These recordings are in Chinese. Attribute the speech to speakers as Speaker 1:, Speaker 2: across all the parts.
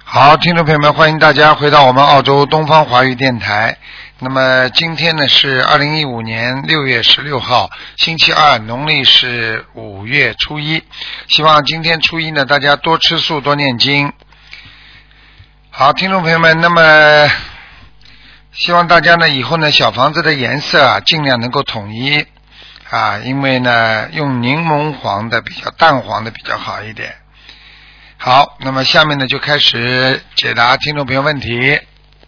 Speaker 1: 好，听众朋友们，欢迎大家回到我们澳洲东方华语电台。那么今天呢是2015年6月16号，星期二，农历是5月初一。希望今天初一呢，大家多吃素，多念经。好，听众朋友们，那么希望大家呢以后呢小房子的颜色啊尽量能够统一啊，因为呢用柠檬黄的比较淡黄的比较好一点。好，那么下面呢就开始解答听众朋友问题。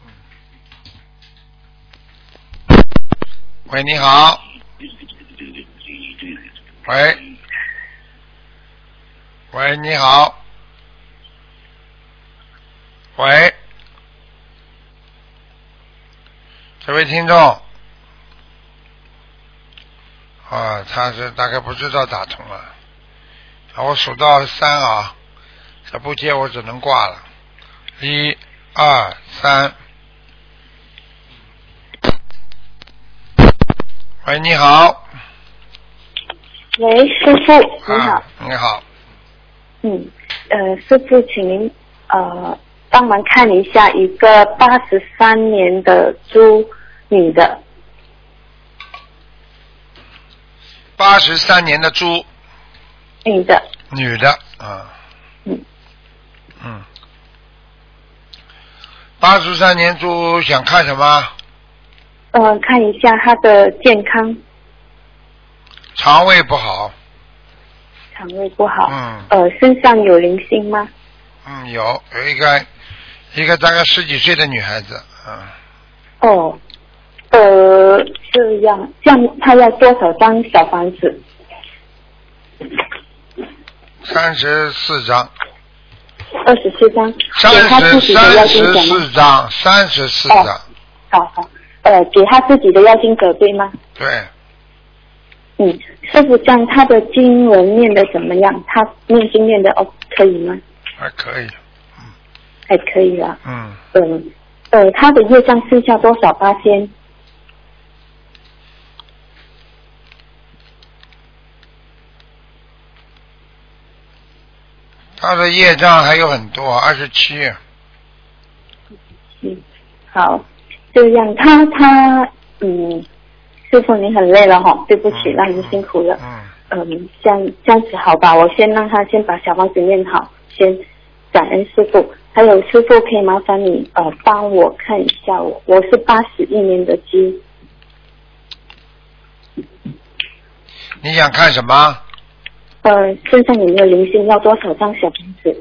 Speaker 1: 喂，你好。喂，喂，你好。喂，这位听众，啊，他是大概不知道打通了，我数到3啊。这不接我只能挂了，1、2、3。喂，你好。
Speaker 2: 喂，师傅，你好。
Speaker 1: 你好。
Speaker 2: 师傅，请您帮忙看一下一个83年的猪女的。
Speaker 1: 83年的猪。
Speaker 2: 女的。
Speaker 1: 女的，啊。83年猪想看什么？
Speaker 2: 看一下她的健康。
Speaker 1: 肠胃不好。
Speaker 2: 肠胃不好。身上有灵性吗？
Speaker 1: 有一个大概10几岁的女孩子。
Speaker 2: 这样她要多少张小房子
Speaker 1: ？34张。
Speaker 2: 24张。
Speaker 1: 34张，34张。
Speaker 2: 好，给他自己的要经者对吗？
Speaker 1: 对。
Speaker 2: 师傅，这样他的经文念的怎么样？他念经念的可以吗？
Speaker 1: 还可以。
Speaker 2: 还可以啦。他的业障剩下多少%？
Speaker 1: 他的业障还有很多，27。
Speaker 2: 好，这样他师傅您很累了哈，对不起，让您辛苦了。这样子好吧，我先让他先把小房子念好，先感恩师傅。还有师傅可以麻烦你帮我看一下我是81年的鸡。
Speaker 1: 你想看什么？
Speaker 2: 身上有没有灵性？要多少张小房子？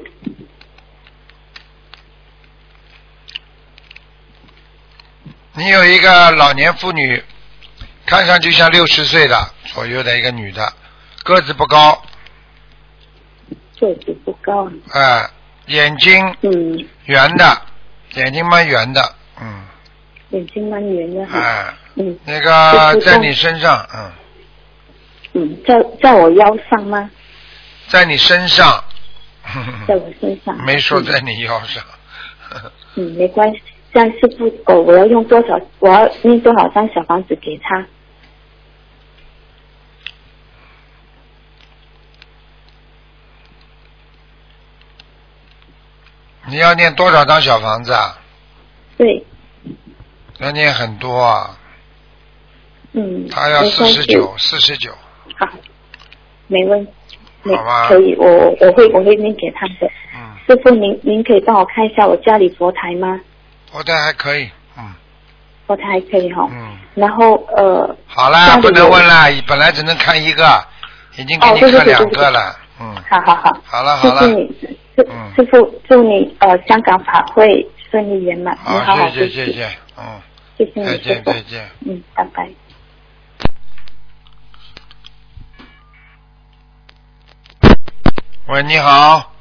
Speaker 1: 你有一个老年妇女，看上去像60岁的左右的一个女的，个子不高。
Speaker 2: 个子不高。
Speaker 1: 眼睛圆的，眼睛蛮圆的。
Speaker 2: 眼睛蛮圆的。
Speaker 1: 那个在你身上。
Speaker 2: 在我腰上吗？
Speaker 1: 在你身上。
Speaker 2: 在我身上。
Speaker 1: 没说在你腰上。
Speaker 2: 没关系。这样师傅，我要念多少张小房子给他？
Speaker 1: 你要念多少张小房子啊？
Speaker 2: 对。
Speaker 1: 要念很多啊。他要49。
Speaker 2: 好，没问题。
Speaker 1: 好吧。
Speaker 2: 可以，我会念给他的。师傅，您可以帮我看一下我家里佛台吗？
Speaker 1: 佛台还可以。
Speaker 2: 佛台还可以哈。然后
Speaker 1: 好啦，不能问了，本来只能看一个，已经给你看2个了。
Speaker 2: 好。
Speaker 1: 好了。
Speaker 2: 谢谢你，师傅，祝你香港法会顺利圆满。你好好
Speaker 1: 谢谢。
Speaker 2: 谢谢你，
Speaker 1: 再见。
Speaker 2: 拜拜。
Speaker 1: 喂，你好。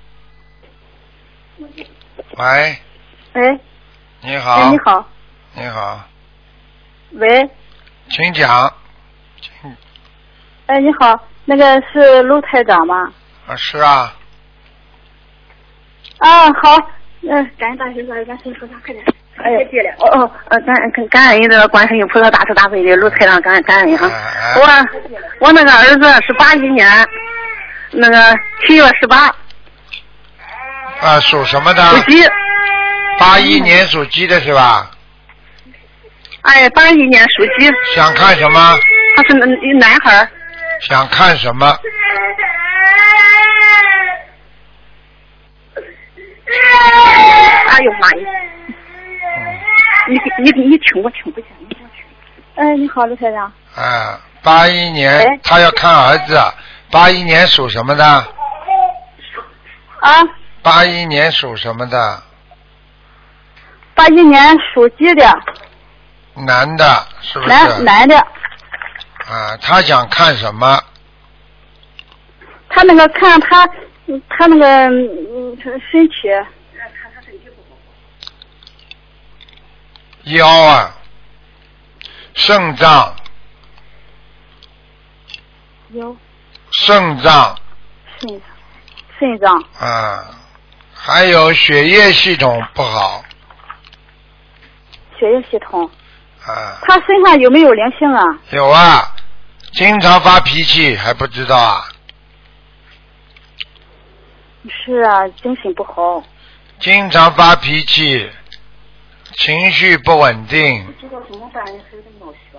Speaker 1: 喂。
Speaker 3: 喂。
Speaker 1: 你好。
Speaker 3: 你好。
Speaker 1: 你好。
Speaker 3: 喂。
Speaker 1: 请讲。
Speaker 3: 你好，那个是陆台长吗？
Speaker 1: 是啊。
Speaker 3: 好。感恩大师说，咱先说啥，快点。感恩的观世音菩萨大慈大悲的陆台长，感恩哈。我那个儿子是81年，那个7月18。
Speaker 1: 啊，属什么的？
Speaker 3: 属鸡。
Speaker 1: 81年属鸡的是吧？
Speaker 3: 哎，81年属鸡。
Speaker 1: 想看什么？
Speaker 3: 他是男孩。
Speaker 1: 想看什么？
Speaker 3: 哎呦妈呀！你听我听不见，你给我听。
Speaker 2: 哎，你好，卢台长。
Speaker 1: 啊，81年，他要看儿子。81年属什么的？
Speaker 2: 啊。
Speaker 1: 81年属什么的
Speaker 2: ？81年属鸡的。
Speaker 1: 男的，是不是？
Speaker 2: 男的。
Speaker 1: 啊，他想看什么？
Speaker 2: 他那个看他那个身体。
Speaker 1: 腰啊，肾脏。
Speaker 2: 腰。
Speaker 1: 肾脏。
Speaker 2: 肾脏。
Speaker 1: 啊，还有血液系统不好。
Speaker 2: 血液系统。
Speaker 1: 啊。
Speaker 2: 他身上有没有灵性啊？
Speaker 1: 有啊，经常发脾气，还不知道啊？
Speaker 2: 是啊，精神不好。
Speaker 1: 经常发脾气，情绪不稳定。
Speaker 3: 这个怎么办？孩子尿血。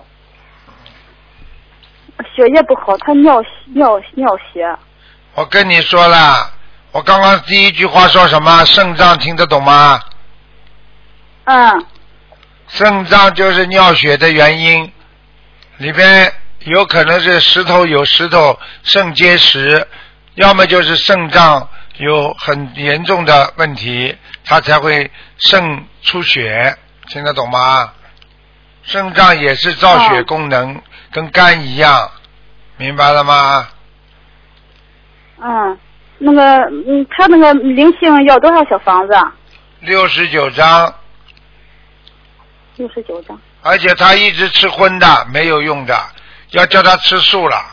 Speaker 2: 血液不好，他尿血。
Speaker 1: 我跟你说了，我刚刚第一句话说什么？肾脏听得懂吗？
Speaker 2: 嗯。
Speaker 1: 肾脏就是尿血的原因，里边有可能是有石头肾结石，要么就是肾脏有很严重的问题，它才会肾出血，听得懂吗？肾脏也是造血功能，跟肝一样，明白了吗？
Speaker 2: 嗯，那个他那个灵性要多少小房子
Speaker 1: ？69张。
Speaker 2: 69张。
Speaker 1: 而且他一直吃荤的，没有用的，要叫他吃素了。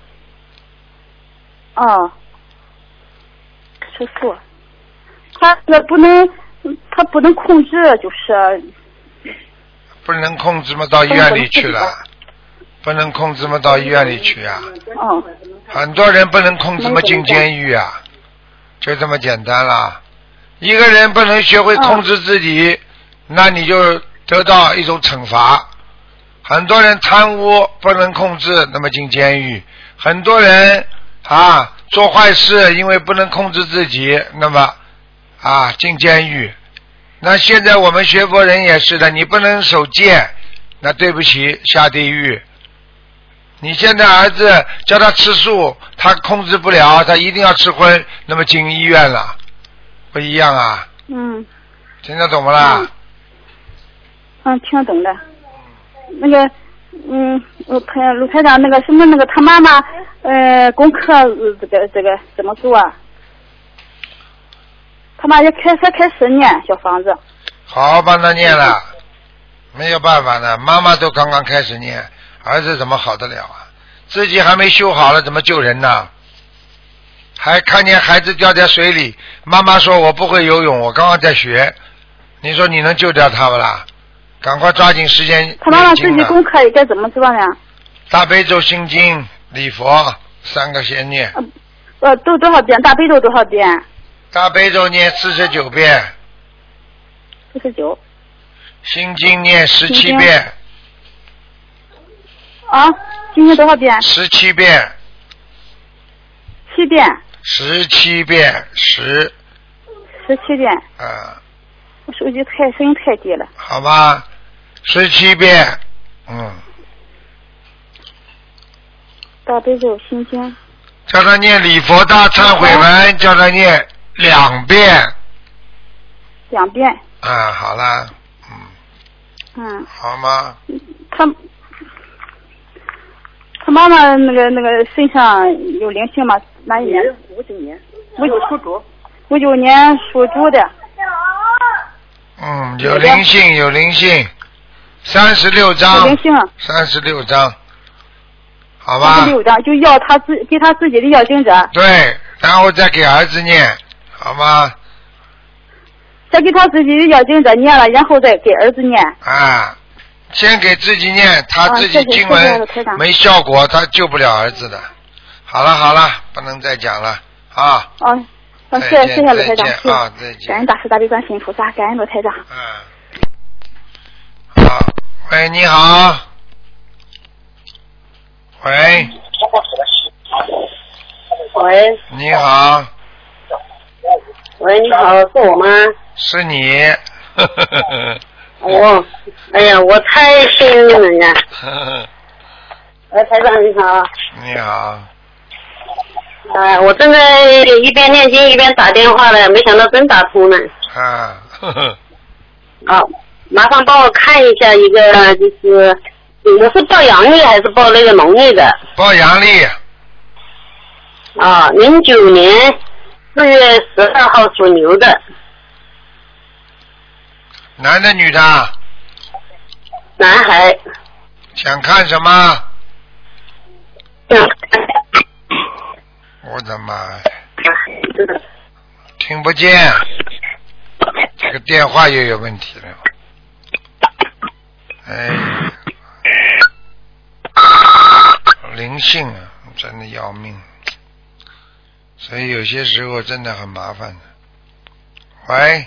Speaker 2: 哦，吃素。他不能控制，就是。
Speaker 1: 不能控制嘛，到医院里去了。不能控制嘛，到医院里去啊。
Speaker 2: 哦。
Speaker 1: 很多人不能控制嘛，进监狱啊，就这么简单啦。一个人不能学会控制自己，那你就得到一种惩罚。很多人贪污不能控制，那么进监狱。很多人做坏事，因为不能控制自己，那么进监狱。那现在我们学佛人也是的，你不能守戒，那对不起，下地狱。你现在儿子叫他吃素，他控制不了，他一定要吃荤，那么进医院了，不一样啊。
Speaker 2: 嗯。
Speaker 1: 听得懂不啦？
Speaker 2: 听得懂的。那个，卢台长，那个什么，那个他妈妈，功课这个怎么做啊？他妈也开始念小房子。
Speaker 1: 好好帮他念了，没有办法的，妈妈都刚刚开始念，儿子怎么好得了啊？自己还没修好了，怎么救人呢？还看见孩子掉在水里，妈妈说我不会游泳，我刚刚在学，你说你能救掉他不啦？赶快抓紧时间。
Speaker 2: 他妈妈自己功课应该怎么做呢？
Speaker 1: 大悲咒、心经、礼佛3个先念。
Speaker 2: 都多少遍？大悲咒多少遍？
Speaker 1: 大悲咒念49遍。
Speaker 2: 49。
Speaker 1: 心经念17遍。
Speaker 2: 今天多少遍
Speaker 1: ？17遍。
Speaker 2: 7遍。
Speaker 1: 17遍
Speaker 2: 17遍。我手机声音太低了。
Speaker 1: 好吧，17遍。
Speaker 2: 大悲咒心经。
Speaker 1: 叫他念礼佛大忏悔文，叫他念2遍。
Speaker 2: 2遍。
Speaker 1: 好了。好吗？
Speaker 2: 他妈妈那个身上有灵性吗？哪一年
Speaker 3: ？59年。
Speaker 2: 属猪。59年属猪的。
Speaker 1: 有灵性，36张。
Speaker 2: 有灵性。
Speaker 1: 36张。好吧。
Speaker 2: 36张，就要给他自己的要经者。
Speaker 1: 对，然后再给儿子念，好吗？
Speaker 2: 再给他自己的要经者念了，然后再给儿子念。
Speaker 1: 先给自己念，他自己经文没效果，他救不了儿子的。好了，不能再讲了啊。
Speaker 2: 谢谢罗台长，
Speaker 1: 啊，再见。
Speaker 2: 感恩大慈大悲观世音菩萨，感恩罗台长。
Speaker 1: 好，喂，你好。喂。
Speaker 4: 喂。
Speaker 1: 你好。
Speaker 4: 喂，你好，是我吗？
Speaker 1: 是你。
Speaker 4: 哦，哎呀，我太幸运了呀！喂，台长你好。
Speaker 1: 你好。
Speaker 4: 我正在一边念经一边打电话呢，没想到真打通了。
Speaker 1: 啊，
Speaker 4: 麻烦帮我看一下一个，就是我是报阳历还是报那个农历的？
Speaker 1: 报阳历。
Speaker 4: 09年4月12号属牛的。
Speaker 1: 男的女的？
Speaker 4: 男孩。
Speaker 1: 想看什么？我的妈呀！听不见，这个电话又有问题了。哎，灵性啊，真的要命，所以有些时候真的很麻烦的。喂，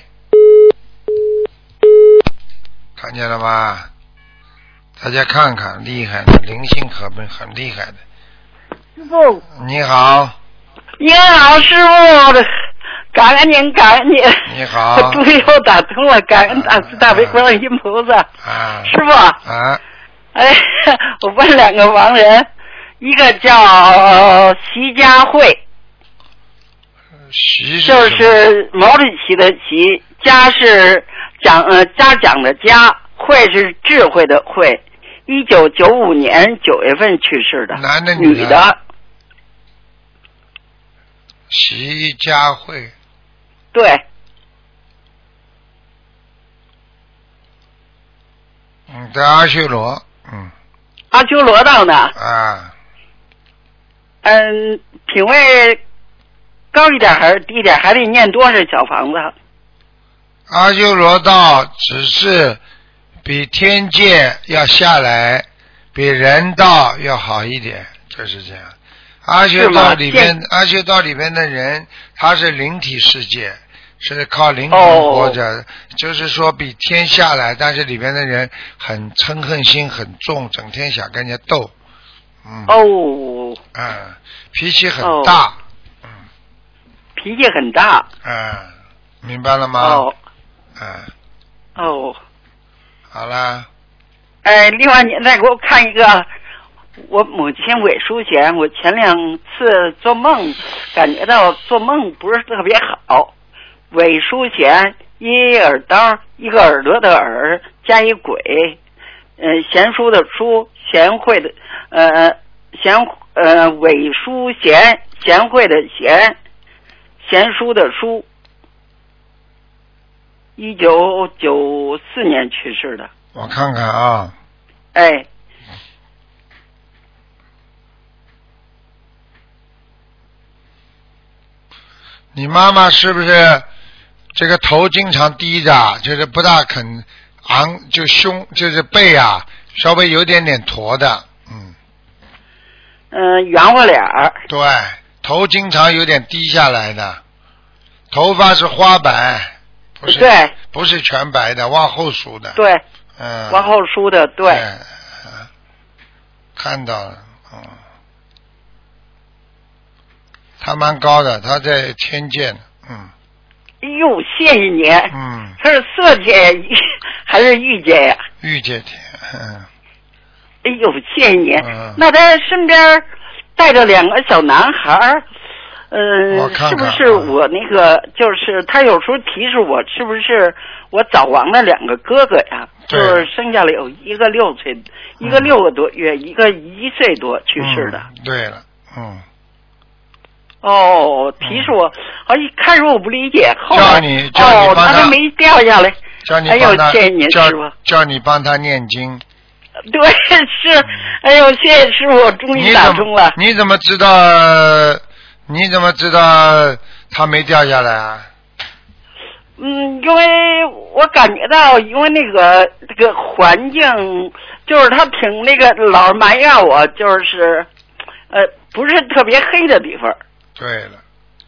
Speaker 1: 看见了吗？大家看看，厉害的，灵性可不很厉害的。
Speaker 5: 师傅，
Speaker 1: 你好。
Speaker 5: 你好，师傅，感恩您，感恩您。
Speaker 1: 你好。
Speaker 5: 我终于又打通了，感恩大慈大悲观世音菩萨。师傅。我问2个亡人，一个叫席家慧，就是毛主席的席，家是家长的家，慧是智慧的慧。1995年9月份去世的。
Speaker 1: 男的
Speaker 5: 女的。
Speaker 1: 席家慧。
Speaker 5: 对。
Speaker 1: 在阿修罗。
Speaker 5: 阿修罗道呢。品位高一点还是低一点？还得念多少小房子？
Speaker 1: 阿修罗道只是比天界要下来，比人道要好一点，就是这样。阿修道里边的人，他是灵体世界，是靠灵魂活着，就是说比天下来，但是里边的人很嗔恨心很重，整天想跟人家斗。脾气很大。
Speaker 5: 脾气很大。
Speaker 1: 明白了吗？好啦。
Speaker 5: 另外你再给我看一个，我母亲韦淑贤，我前2次做梦感觉到做梦不是特别好。韦淑贤，一耳刀，一个耳朵的耳，加一鬼，贤淑的淑，贤惠的韦淑贤，贤惠的贤，贤淑的淑。1994年去世的。
Speaker 1: 我看看啊。你妈妈是不是这个头经常低着，就是不大肯昂，就胸就是背啊，稍微有点驼的。
Speaker 5: 圆乎脸儿。
Speaker 1: 对，头经常有点低下来的，头发是花白。不是全白的，往后梳的。
Speaker 5: 对。往后梳的，对。
Speaker 1: 看到了，他蛮高的，他在天界呢。
Speaker 5: 哎呦，谢谢你。他是色界还是欲界呀？
Speaker 1: 欲界天。
Speaker 5: 哎呦，谢谢你。那他身边带着2个小男孩。是不是我那个就是他有时候提示我是不是我早亡的2个哥哥呀？就是生下来有一个6岁，一个6个多月，一个1岁多去世的。
Speaker 1: 对了，
Speaker 5: 提示我，一开始我不理解，后
Speaker 1: 来叫你
Speaker 5: 他都没掉下来。
Speaker 1: 哎
Speaker 5: 呦，谢谢您师傅。
Speaker 1: 叫你帮他念经。
Speaker 5: 对，是，哎呦，谢谢师傅，终于打通了。
Speaker 1: 你怎么知道他没掉下来啊？
Speaker 5: 因为我感觉到，因为这个环境，就是他挺老埋怨我，就是不是特别黑的地方。
Speaker 1: 对了。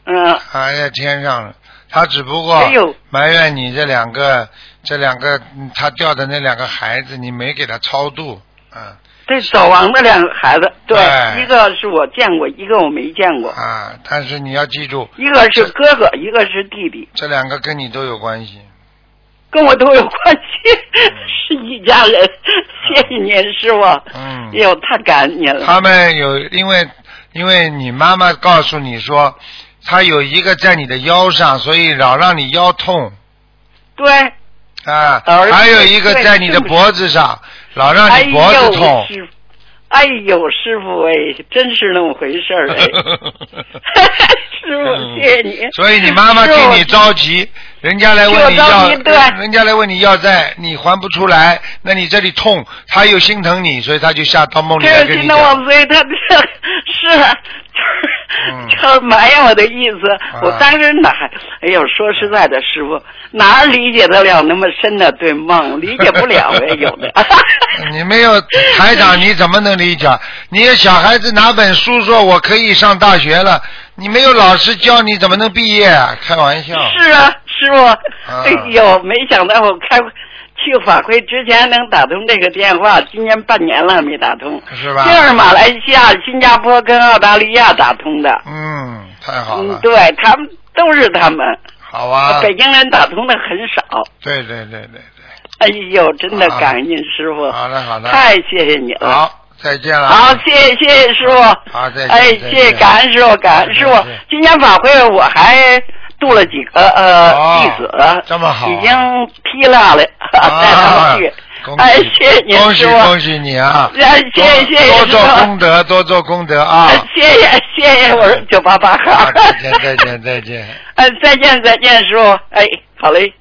Speaker 1: 在天上了。他只不过埋怨你这两个他掉的那两个孩子，你没给他超度。
Speaker 5: 对，早亡的两个孩子，对，一个是我见过，一个我没见过。
Speaker 1: 但是你要记住，
Speaker 5: 一个是哥哥，一个是弟弟。
Speaker 1: 这两个跟你都有关系。
Speaker 5: 跟我都有关系，是一家人。谢谢您，师傅。太感恩您了。
Speaker 1: 他们有，因为你妈妈告诉你说，他有一个在你的腰上，所以老让你腰痛。
Speaker 5: 对。
Speaker 1: 还有一个在你的脖子上，老让你脖子痛。
Speaker 5: 哎呦，师傅真是那么回事儿师傅，谢谢你。
Speaker 1: 所以你妈妈替你着急，人家来问你要债，你还不出来，那你这里痛，他又心疼你，所以他就下到梦里来跟你讲。
Speaker 5: 所以他是。就是埋怨我的意思，我当时说实在的，师傅哪理解得了那么深的对梦，理解不了有的。
Speaker 1: 你没有台长，你怎么能理解？你小孩子拿本书说我可以上大学了，你没有老师教你怎么能毕业？开玩笑。
Speaker 5: 是啊，师傅，没想到我去法会之前能打通这个电话，今年半年了没打通，
Speaker 1: 是吧？
Speaker 5: 就是马来西亚、新加坡跟澳大利亚打通的。
Speaker 1: 太好了。
Speaker 5: 对，他们都是他们。
Speaker 1: 好啊。
Speaker 5: 北京人打通的很少。
Speaker 1: 对。
Speaker 5: 哎呦，真的感恩师傅。
Speaker 1: 好的。
Speaker 5: 太谢谢你了。
Speaker 1: 好，再见了。
Speaker 5: 好，谢谢师傅。
Speaker 1: 好，再
Speaker 5: 见。谢谢，感恩师傅，感恩师傅。今年法会我还度了几个弟子，
Speaker 1: 这么好，
Speaker 5: 已经批了带他们去。谢谢您，师傅，
Speaker 1: 恭喜你啊！
Speaker 5: 谢谢，
Speaker 1: 多做功德，多做功德啊！
Speaker 5: 谢谢，我是988号。
Speaker 1: 再见。
Speaker 5: 再见，师傅。好嘞。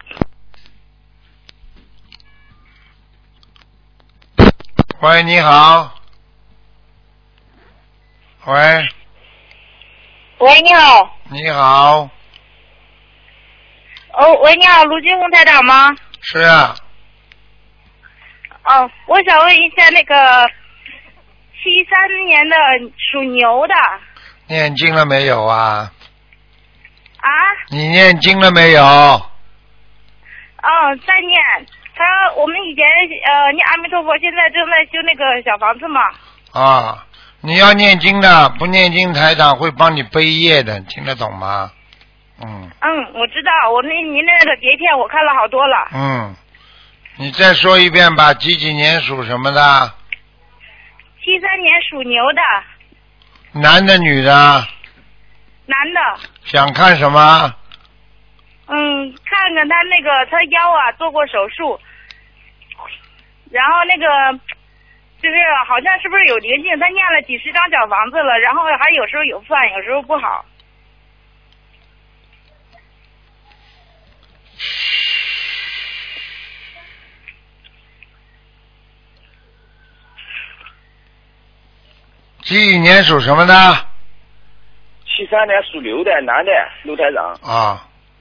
Speaker 1: 喂，你好。喂，
Speaker 6: 你好。
Speaker 1: 你好。
Speaker 6: 喂，你好，卢金红台长吗？
Speaker 1: 是啊。
Speaker 6: 我想问一下，那个73年的属牛的。
Speaker 1: 念经了没有啊？
Speaker 6: 你
Speaker 1: 念经了没有？
Speaker 6: 在念。我们以前念阿弥陀佛，现在正在修那个小房子嘛。
Speaker 1: 你要念经的，不念经台长会帮你背业的，听得懂吗？
Speaker 6: 我知道，您那个碟片我看了好多了。
Speaker 1: 你再说一遍吧，几年属什么的
Speaker 6: ？73年属牛的。
Speaker 1: 男的女的？
Speaker 6: 男的。
Speaker 1: 想看什么？
Speaker 6: 看看他腰做过手术，然后就是好像是不是有灵性？他念了几十张小房子了，然后还有时候有犯，有时候不好。
Speaker 1: 几年属什么的
Speaker 7: ？73年属牛的男的，卢台长。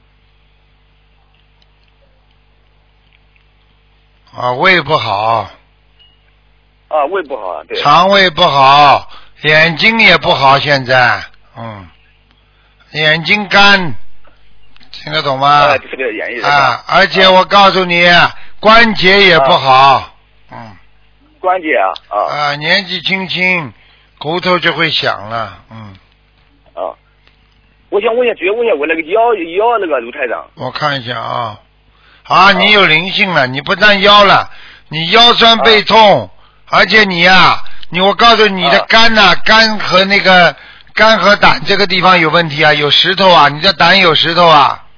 Speaker 1: 胃不好。
Speaker 7: 胃不好，对。
Speaker 1: 肠胃不好，眼睛也不好，现在，眼睛干，听得懂吗？
Speaker 7: 这个眼睛。
Speaker 1: 而且我告诉你，关节也不好。
Speaker 7: 关节
Speaker 1: 年纪轻轻，骨头就会响了。
Speaker 7: 我想问一下，主要问一下我那个腰那个卢台长。
Speaker 1: 我看一下你有灵性了，你不但腰了，你腰酸背痛，而且我告诉你的肝肝和肝和胆这个地方有问题有石头你的胆有石头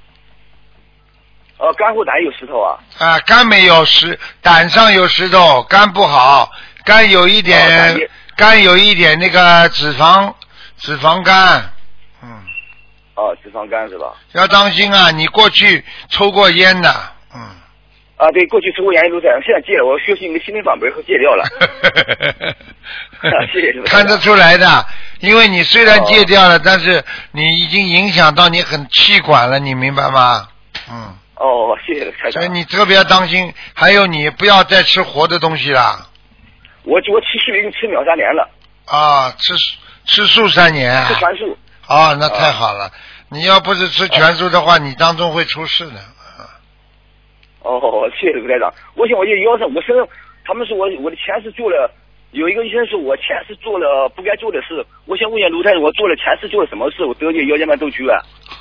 Speaker 7: 肝和胆有石头
Speaker 1: 肝没有胆上有石头，肝不好，肝有一点那个脂肪肝。
Speaker 7: 脂肪肝是吧？
Speaker 1: 要当心你过去抽过烟的。
Speaker 7: 对，过去抽过烟都在，现在戒了，我学习那个心灵法门和戒掉了。谢谢。
Speaker 1: 看得出来的，因为你虽然戒掉了，但是你已经影响到你很气管了，你明白吗？
Speaker 7: 谢谢台长。
Speaker 1: 所以你特别要当心，还有你不要再吃活的东西了。
Speaker 7: 我其实已经吃秒3年了。
Speaker 1: 吃素3年。
Speaker 7: 吃全素。
Speaker 1: 那太好了。 你要不是吃全素的话，你当中会出事的。
Speaker 7: 哦，谢谢卢台长。我想我就腰上，我身上，他们说我的前世做了，有一个医生说我前世做了不该做的事。我想问一下卢台长，我做了前世做了什么事？我得这腰间盘突出啊。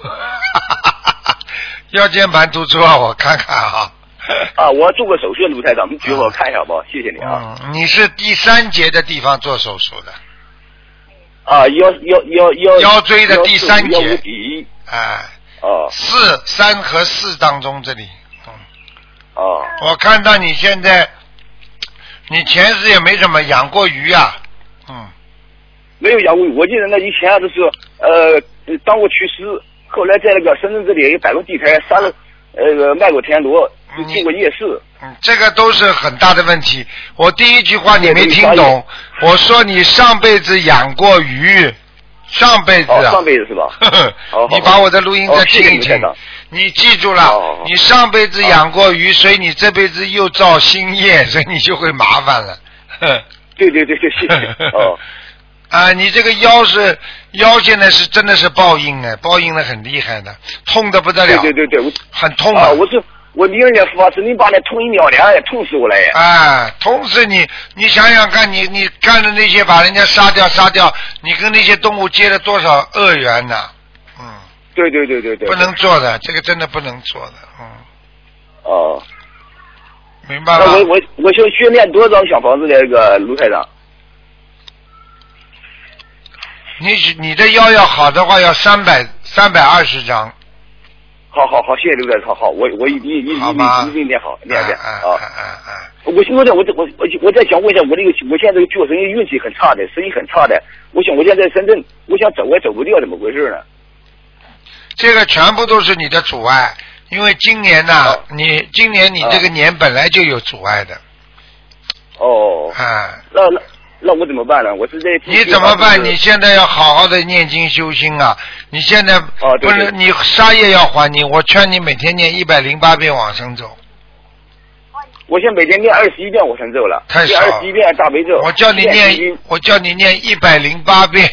Speaker 1: 腰间盘突出啊，我看看啊。
Speaker 7: 啊，我做过手术，卢台长，你举我看一下吧，谢谢你啊。
Speaker 1: 你是第3节的地方做手术的。
Speaker 7: 啊，腰
Speaker 1: 椎的第3节。
Speaker 7: 腰底。
Speaker 1: 哎。
Speaker 7: 哦。
Speaker 1: 3和4当中这里。
Speaker 7: 哦。
Speaker 1: 我看到你现在，你前世也没怎么养过鱼啊。
Speaker 7: 没有养过鱼，我记得那以前都是当过厨师，后来在那个深圳这里也摆过地摊，杀了卖过田螺，进过夜市。
Speaker 1: 这个都是很大的问题。我第一句话你没听懂，我说你上辈子养过鱼，上辈子啊，
Speaker 7: 上辈子是吧？
Speaker 1: 你把我的录音再听一听，你记住了，你上辈子养过鱼，所以你这辈子又造新业，所以你就会麻烦了。
Speaker 7: 对，谢谢。哦。
Speaker 1: 啊，你这个腰现在是真的是报应哎，报应的很厉害的，痛的不得了。
Speaker 7: 对，
Speaker 1: 很痛啊！
Speaker 7: 我02年发是08年痛1秒2，痛死我了呀！
Speaker 1: 啊，痛死你！你想想看，你干的那些把人家杀掉，你跟那些动物结了多少恶缘呢？
Speaker 7: 对。
Speaker 1: 不能做的，这个真的不能做的，
Speaker 7: 哦。
Speaker 1: 明白了。
Speaker 7: 那我需要念多少张小房子的那个卢台长？
Speaker 1: 你的腰要好的话，要320张。
Speaker 7: 好，谢谢刘台长。好，我一定练好，练。我再想问一下，我现在这个做生意运气很差的，生意很差的。我想我现在在深圳，我想走也走不掉，怎么回事呢？
Speaker 1: 这个全部都是你的阻碍，因为今年呢，今年你这个年本来就有阻碍的。
Speaker 7: 哦。那我怎么办呢？我是在
Speaker 1: 你怎么办？你现在要好好的念经修心啊！你现在不能，你杀业要还你。我劝你每天念108遍往生咒。
Speaker 7: 我现在每天念21遍往生咒了，
Speaker 1: 太少。
Speaker 7: 念21遍大悲咒。
Speaker 1: 我叫你念108遍。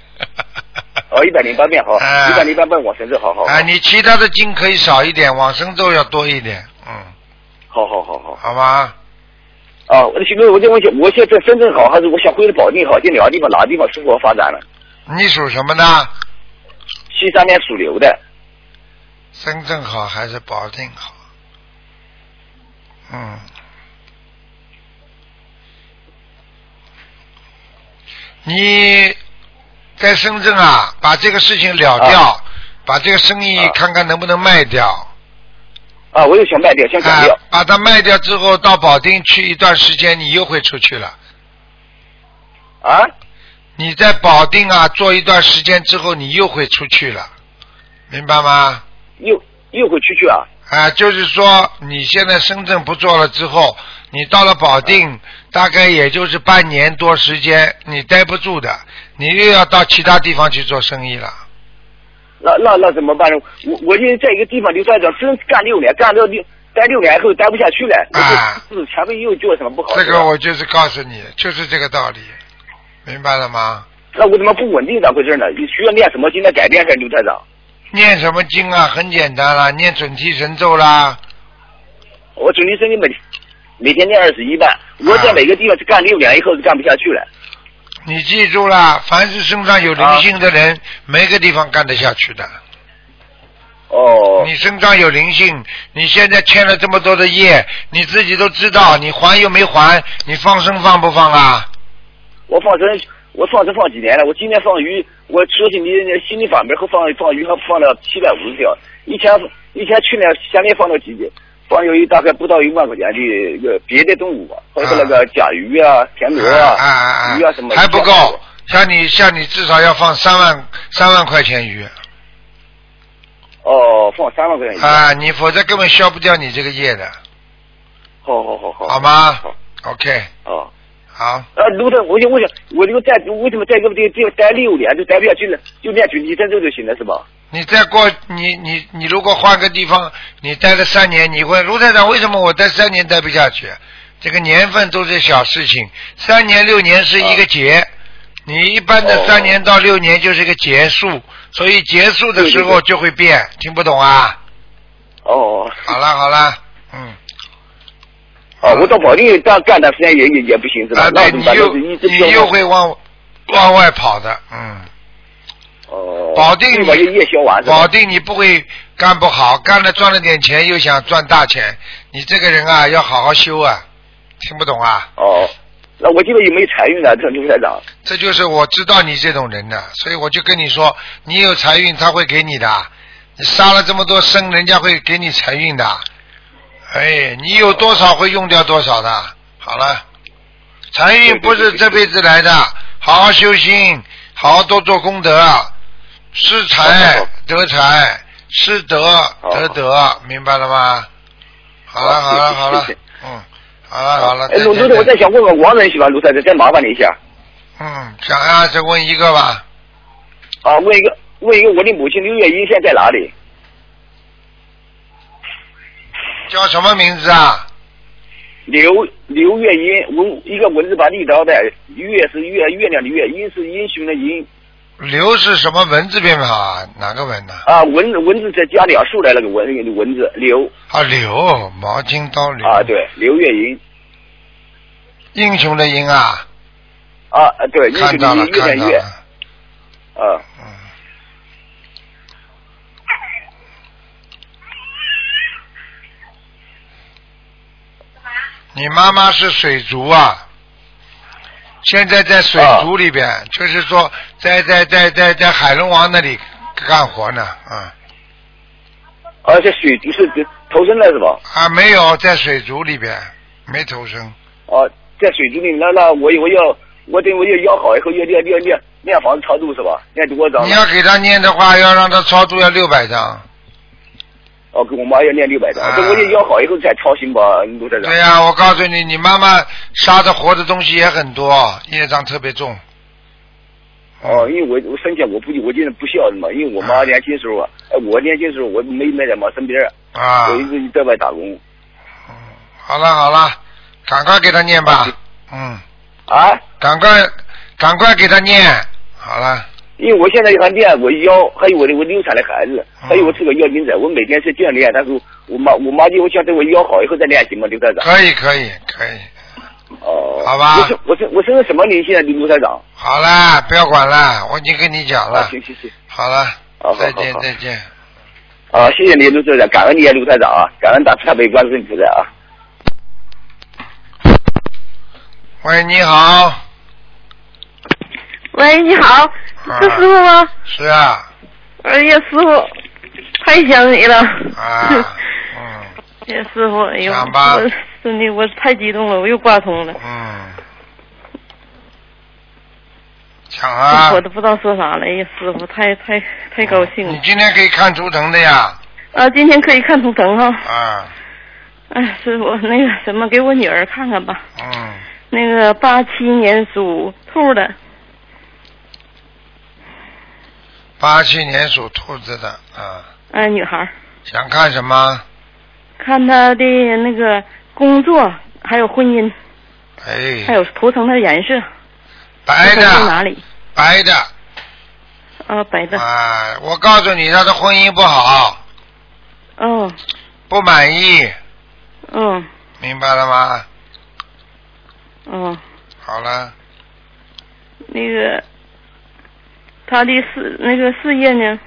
Speaker 7: 108遍好，108遍往生咒好。
Speaker 1: 你其他的经可以少一点，往生咒要多一点。
Speaker 7: 好。
Speaker 1: 好吧。
Speaker 7: 我现在我现在在深圳好，还是我想回到保定好？这两个地方哪个地方适合发展呢？
Speaker 1: 你属什么呢
Speaker 7: ？73年属牛的。
Speaker 1: 深圳好还是保定好？你在深圳啊，把这个事情了掉，把这个生意看看能不能卖掉。
Speaker 7: 我又想卖掉，想改掉。
Speaker 1: 把它卖掉之后，到保定去一段时间，你又会出去了。你在保定啊做一段时间之后，你又会出去了，明白吗？
Speaker 7: 又会出去啊？
Speaker 1: 就是说你现在深圳不做了之后，你到了保定，大概也就是半年多时间，你待不住的，你又要到其他地方去做生意了。
Speaker 7: 那怎么办呢？我现在在一个地方刘台长真干6年，待6年后待不下去了。是前辈又做什么不好？
Speaker 1: 这个我就是告诉你，就是这个道理，明白了吗？
Speaker 7: 那我怎么不稳定咋回事呢？你需要念什么经来改变一下刘台长？
Speaker 1: 念什么经啊？很简单啦，念准提神咒啦。
Speaker 7: 我准提神咒每天念21遍，我在每个地方是干6年以后是干不下去了。
Speaker 1: 你记住了，凡是身上有灵性的人，每个地方干得下去的。你身上有灵性，你现在欠了这么多的业，你自己都知道，你还又没还，你放生放不放啊？
Speaker 7: 我放生放几年了？我今年放鱼，我说起你心理法门后放鱼还放了750条，以前去年前年放了放有大概不到1万块钱的一个别的动物包括那个甲鱼啊、田螺啊、鱼啊什么
Speaker 1: 还不够，像你至少要放3万块钱鱼。
Speaker 7: 放3万块钱鱼。
Speaker 1: 你否则根本消不掉你这个业的。好吗？好 OK。好。
Speaker 7: 卢总，我想，我这个为什么在这个地方待6年就待不下去了？就念准提神咒就行了，是吧？
Speaker 1: 你再过你如果换个地方，你待了3年，你会卢台长为什么我待3年待不下去？这个年份都是小事情，3年6年是一个劫， 你一般的3年到6年就是个结束，所以结束的时候就会变，听不懂啊？
Speaker 7: 哦，
Speaker 1: 好了，
Speaker 7: 我到保定干段时间也不行是吧？
Speaker 1: 对，你又会往外跑的，保定
Speaker 7: 把夜宵完，
Speaker 1: 保定你不会干不好，干了赚了点钱又想赚大钱，你这个人啊要好好修啊，听不懂啊？
Speaker 7: 那我这边有没有财运呢？这刘台长，
Speaker 1: 这就是我知道你这种人的，所以我就跟你说，你有财运他会给你的，你杀了这么多生，人家会给你财运的。哎，你有多少会用掉多少的。好了，财运不是这辈子来的，好好修心，好好多做功德，失财得财，失德得德，明白了吗？好了，好了，好了。
Speaker 7: 卢台长，我再想问王人是吧？卢台长，再麻烦你一下。
Speaker 1: 讲呀，再问一个吧。
Speaker 7: 问一个，我的母亲刘月英现在在哪里？
Speaker 1: 叫什么名字啊？
Speaker 7: 刘月英，一个文字把立刀的，月是月亮的月，英是英雄的英。
Speaker 1: 刘是什么文字编号？哪个文呢？
Speaker 7: 文字再加2竖来那个文字刘。
Speaker 1: 刘，毛巾刀刘。
Speaker 7: 对，刘月英。
Speaker 1: 英雄的英啊。
Speaker 7: 对，英雄的英，月亮月。
Speaker 1: 你妈妈是水族啊，现在在水族里边，就是说在海龙王那里干活呢，
Speaker 7: 在水族是投生了是吧？
Speaker 1: 没有，在水族里边没投生。
Speaker 7: 在水族里，那我要要好以后要念房子超度是吧？念多少张？
Speaker 1: 你要给他念的话，要让他超度要600张。
Speaker 7: 跟我妈要念600张，这我也要好以后再操心吧，卢台长。
Speaker 1: 对呀，我告诉你，你妈妈杀的活的东西也很多，业障特别重。
Speaker 7: 因为我生前我就是不孝的嘛，因为我妈年轻时候我年轻时候我没在妈身边我一直在外打工。
Speaker 1: 好了，赶快给他念吧。赶快给他念，好了。
Speaker 7: 因为我现在还念我腰，还有我流产的孩子，还有我这个腰筋仔，我每天是这样练，但是我妈就我想等我腰好以后再练行吗？刘台长。
Speaker 1: 可以。好吧。
Speaker 7: 我身上什么灵性啊，刘台长？
Speaker 1: 好了，不要管了，我已经跟你讲了。
Speaker 7: 行。
Speaker 1: 好了，再见。
Speaker 7: 谢谢你，刘台长，感恩你啊，刘台长啊，感恩大慈大悲观世音菩萨啊。
Speaker 1: 喂，你好。
Speaker 8: 喂，你好，是师傅吗？
Speaker 1: 是啊。
Speaker 8: 哎呀，师傅，太想你了。师傅，哎呦，我真的我太激动了，我又挂通了。
Speaker 1: 讲啊。
Speaker 8: 我都不知道说啥了，哎呀，师傅太高兴了。
Speaker 1: 你今天可以看图腾的呀。
Speaker 8: 今天可以看图腾哈。师傅，那个什么，给我女儿看看吧。那个87年属兔的。
Speaker 1: 87年属兔子的
Speaker 8: 女孩。
Speaker 1: 想看什么？
Speaker 8: 看她的那个工作，还有婚姻。还有图腾的颜色。
Speaker 1: 白的。
Speaker 8: 在哪里？
Speaker 1: 白的。
Speaker 8: 白的。
Speaker 1: 我告诉你，她的婚姻不好。不满意。明白了吗？好了。
Speaker 8: 那个。他的事业呢？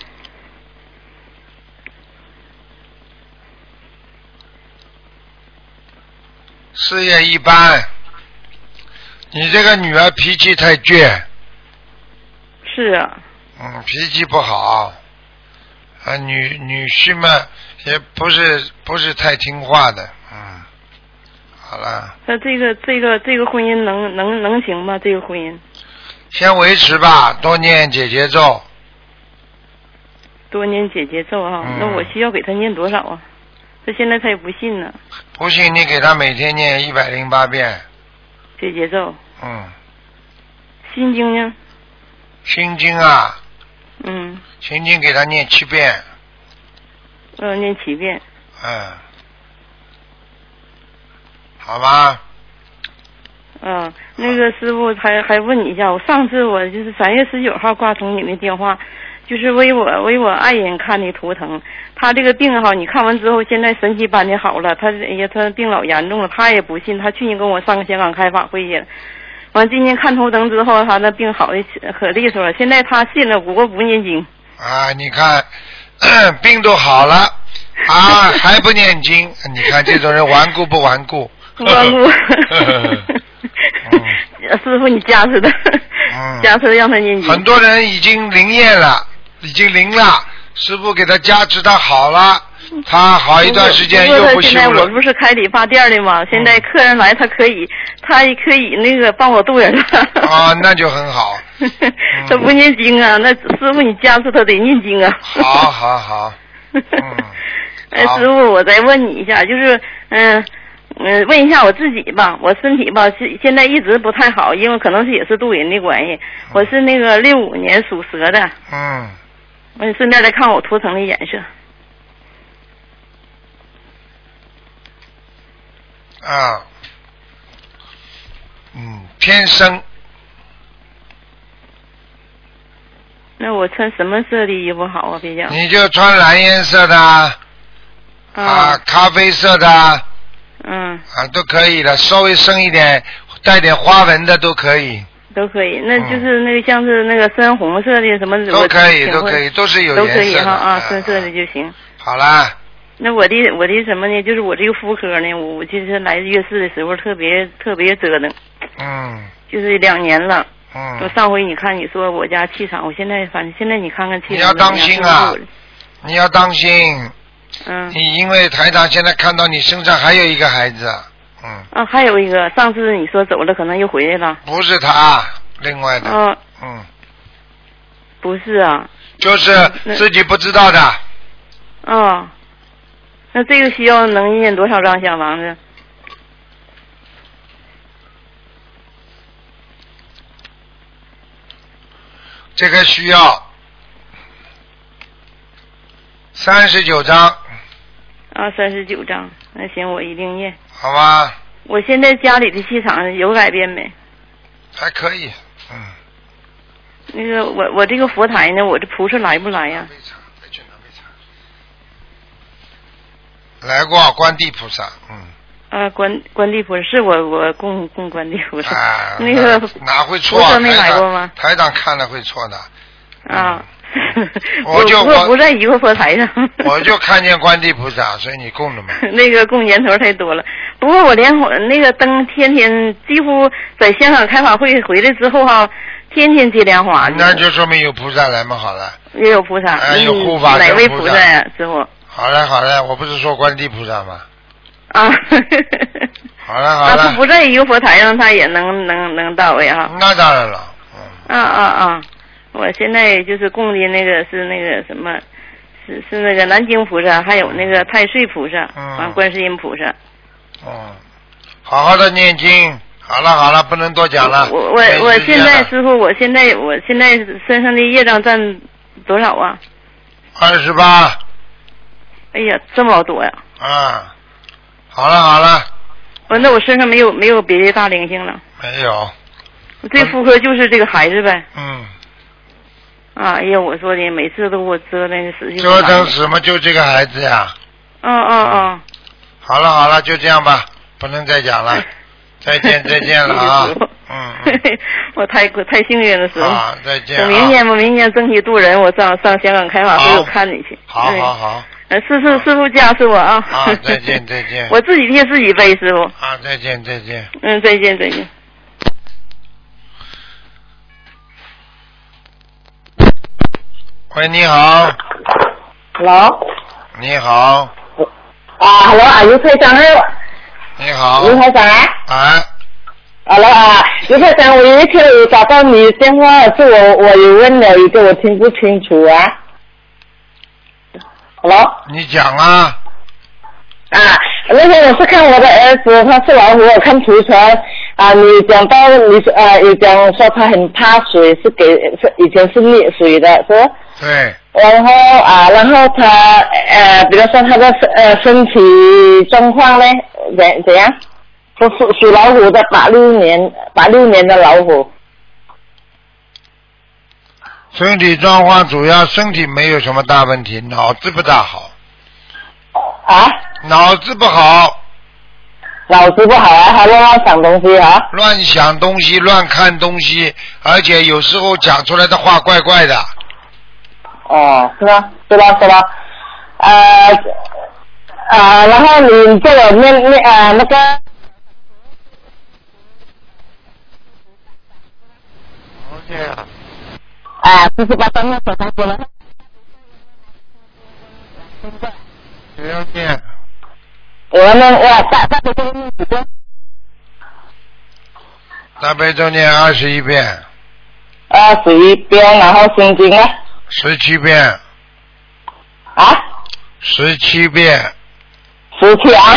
Speaker 1: 事业一般。你这个女儿脾气太倔。
Speaker 8: 是啊。
Speaker 1: 脾气不好。女婿们也不是太听话的。好了。
Speaker 8: 他这个婚姻能行吗？这个婚姻？
Speaker 1: 先维持吧，多念解结咒。
Speaker 8: 多念解结咒啊！那我需要给他念多少啊？他现在他也不信呢。
Speaker 1: 不信你给他每天念108遍。
Speaker 8: 解结咒。心经呢？
Speaker 1: 心经啊。心经给他念7遍。
Speaker 8: 念7遍。
Speaker 1: 好吧。
Speaker 8: 那个师傅还问你一下，我上次我就是3月19号挂通你的电话，就是为我爱人看的图腾，他这个病哈，你看完之后现在神奇般的好了，他病老严重了，他也不信，他去年跟我上香港开法会去了，完今年看图腾之后，他那病好的可利索了，现在他信了，不过不念经。
Speaker 1: 你看病都好了还不念经，你看这种人顽固不顽固？
Speaker 8: 顽固。师傅你加持的，加持让他念经。
Speaker 1: 很多人已经灵验了，已经灵了，师傅给他加持，他好了，他好一段时间又不修了。
Speaker 8: 现在我不是开理发店的吗？现在客人来，他可以那个帮我渡人了。
Speaker 1: 那就很好。
Speaker 8: 他不念经啊，那师傅你加持他得念经啊。
Speaker 1: 好。
Speaker 8: 师傅，我再问你一下，就是问一下我自己吧，我身体吧现在一直不太好，因为可能也是渡人的关系。我是那个65年属蛇的。我顺便来看我图腾的颜色。
Speaker 1: 偏深。
Speaker 8: 那我穿什么色的衣服好啊？比较。
Speaker 1: 你就穿蓝颜色的。咖啡色的。都可以的，稍微深一点，带点花纹的都可以。
Speaker 8: 都可以，那就是那个像是那个深红色的什么
Speaker 1: 都可以，都是有颜色的。
Speaker 8: 都可以哈深色的就行。
Speaker 1: 好啦。
Speaker 8: 那我的什么呢？就是我这个妇科呢，我就是来月事的时候特别折腾。就是2年了。我上回你看你说我家气场，我现在反正现在你看看气场。
Speaker 1: 你要当心啊！你要当心。你因为台长现在看到你身上还有一个孩子。
Speaker 8: 还有一个，上次你说走了，可能又回来了。
Speaker 1: 不是他，另外的。
Speaker 8: 不是啊。
Speaker 1: 就是自己不知道的。
Speaker 8: 那这个需要能念多少张小房子？
Speaker 1: 这个需要39张。
Speaker 8: 39张，那行，我一定念。
Speaker 1: 好吧。
Speaker 8: 我现在家里的气场有改变没？
Speaker 1: 还可以。
Speaker 8: 那个我这个佛台呢，我这菩萨来不来呀？
Speaker 1: 来过，观地菩萨。
Speaker 8: 观地菩萨是我供观地菩萨。那个
Speaker 1: 哪会错？
Speaker 8: 菩萨没来过吗？
Speaker 1: 台长看了会错的。
Speaker 8: 我不在一个佛台上。
Speaker 1: 我就看见观地菩萨，所以你供的嘛。
Speaker 8: 那个供年头太多了，不过我连那个灯天天几乎在香港开法会回来之后天天接莲花。
Speaker 1: 那就说明有菩萨来嘛，好了。
Speaker 8: 也有菩萨。
Speaker 1: 有护法。
Speaker 8: 哪位菩萨呀，师傅？
Speaker 1: 好了，我不是说观地菩萨吗？好了。
Speaker 8: 他不在一个佛台上，他也能到位哈。
Speaker 1: 那当然了。
Speaker 8: 我现在就是供的那个是那个什么，是那个南京菩萨，还有那个太岁菩萨，观世音菩萨。
Speaker 1: 好好的念经。好了，不能多讲了。
Speaker 8: 我现在师傅，我现在身上的业障占多少啊
Speaker 1: ？28。
Speaker 8: 哎呀，这么老多呀！
Speaker 1: 好了。
Speaker 8: 那我身上没有别的大灵性了？
Speaker 1: 没有。
Speaker 8: 这妇科就是这个孩子呗。哎呀，我说的每次都给我折腾死。
Speaker 1: 折腾什么？就这个孩子呀。好了，就这样吧，不能再讲了。再见了啊！
Speaker 8: 我太幸运了，师傅。
Speaker 1: 再见。
Speaker 8: 等明年争取渡人，我上香港开法会，我看你去。
Speaker 1: 好。
Speaker 8: 师傅加持我啊！
Speaker 1: 再见。
Speaker 8: 我自己替自己背，师傅。
Speaker 1: 再见。
Speaker 8: 再见。
Speaker 1: 喂，你好。
Speaker 9: Hello。
Speaker 1: 你好。
Speaker 9: Hello， 刘台长。
Speaker 1: 你好。
Speaker 9: 刘台长。Hello， 刘台长，我有一天我打到你电话，是我有问了一个，我听不清楚啊。Hello。
Speaker 1: 你讲啊。
Speaker 9: 那天我是看我的儿子，他是老虎，我看图腾你讲到你讲说他很怕水，以前是溺水的，是吧？
Speaker 1: 对。
Speaker 9: 然后他比如说他的身体状况呢怎样？ 属老虎的86年的老虎。
Speaker 1: 身体状况主要身体没有什么大问题，脑子不大好。
Speaker 9: 啊？
Speaker 1: 脑子不好。
Speaker 9: 脑子不好啊，还乱想东西啊？
Speaker 1: 乱想东西，乱看东西，而且有时候讲出来的话怪怪的。
Speaker 9: 哦，是吗？知道。然后你叫我念那个。48张念小房子了。
Speaker 1: 谁要念？
Speaker 9: 我念大悲咒念几遍？
Speaker 1: 大悲咒念21遍。
Speaker 9: 21遍，然后心经呢
Speaker 1: ？17遍。
Speaker 9: 啊
Speaker 1: ？17遍。
Speaker 9: 17啊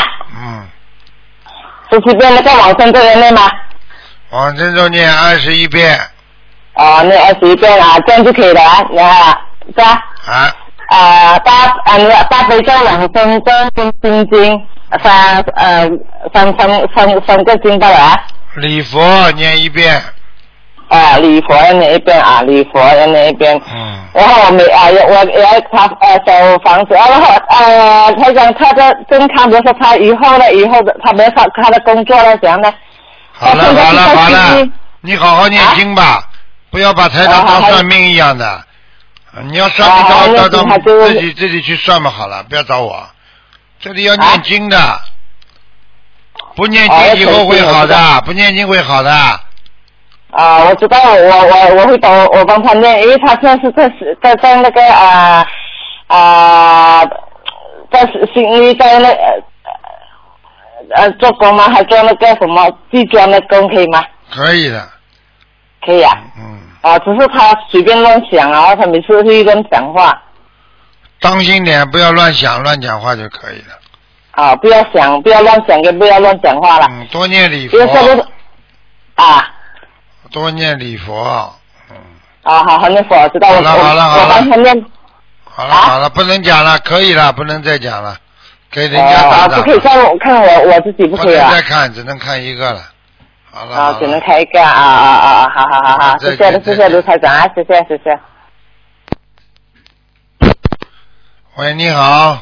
Speaker 9: ？17遍那个往生咒要念吗？
Speaker 1: 往生咒念21遍。
Speaker 9: 念21遍啊，这样就可以了啊，是吧？大悲咒、往生咒跟心经三个经到了啊。
Speaker 1: 礼佛念1遍。
Speaker 9: 礼佛要念1遍啊，礼佛要念1遍。然后我要小房子，然后他讲他的健康，比如说他以后的他没法他的工作了怎样的？
Speaker 1: 好了，你好好念经吧，不要把台长当算命一样的。你要算命到自己去算嘛，好了，不要找我。这里要念经的，不念经以后会好的，不念经会好的。
Speaker 9: 我知道，我会我帮他念，因为他现在是在那个在做工吗？还做那个什么地砖的工可以吗？
Speaker 1: 可以的。
Speaker 9: 可以啊。只是他随便乱想，然后他每次会乱讲话。
Speaker 1: 当心点，不要乱想乱讲话就可以了。
Speaker 9: 不要乱想，跟不要乱讲话了。
Speaker 1: 多念礼佛。多念礼佛。
Speaker 9: 好念佛，知道了。
Speaker 1: 好了。
Speaker 9: 我帮他念。
Speaker 1: 好了，不能讲了，可以了，不能再讲了，给人家打打。
Speaker 9: 不可以看我自己不可以了。
Speaker 1: 不能再看，只能看一个了。好了。
Speaker 9: 只能开一个好，谢谢卢台长啊，谢谢。
Speaker 1: 喂，你好。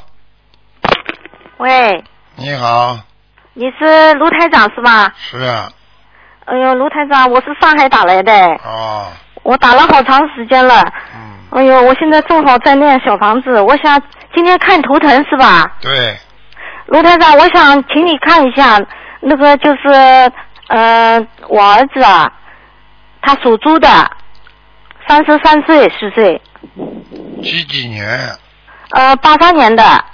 Speaker 10: 喂。
Speaker 1: 你好。
Speaker 10: 你是卢台长是吧？
Speaker 1: 是啊。
Speaker 10: 哎呦，卢台长，我是上海打来的。我打了好长时间了。哎呦，我现在正好在念小房子，我想今天看图腾是吧？
Speaker 1: 对。
Speaker 10: 卢台长，我想请你看一下，那个就是我儿子啊，他属猪的，33岁10岁。
Speaker 1: 几年
Speaker 10: ？83年的。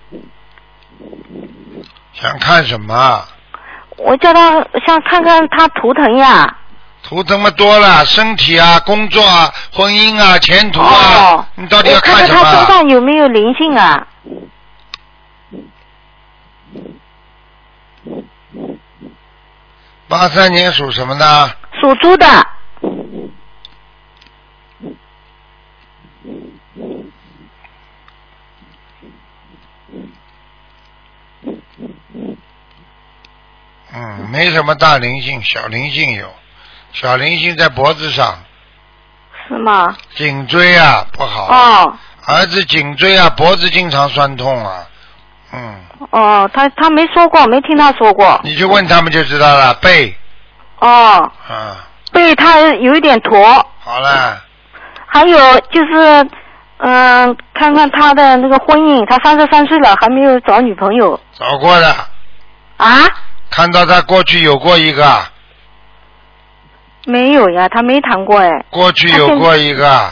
Speaker 1: 想看什么？
Speaker 10: 我叫他想看看他图腾呀。
Speaker 1: 图腾嘛多了，身体啊，工作啊，婚姻啊，前途啊，你到底要看什么？
Speaker 10: 我看看他身上有没有灵性啊
Speaker 1: ？83年属什么的？
Speaker 10: 属猪的。
Speaker 1: 没什么大灵性，小灵性有，小灵性在脖子上。
Speaker 10: 是吗？
Speaker 1: 颈椎啊不好。儿子颈椎啊，脖子经常酸痛啊。
Speaker 10: 他没说过，没听他说过。
Speaker 1: 你去问他们就知道了，背。
Speaker 10: 背他有一点驼。
Speaker 1: 好了。
Speaker 10: 还有就是看看他的那个婚姻，他33岁了还没有找女朋友。
Speaker 1: 找过的。看到他过去有过一个。
Speaker 10: 没有呀，他没谈过哎。
Speaker 1: 过去有过一个。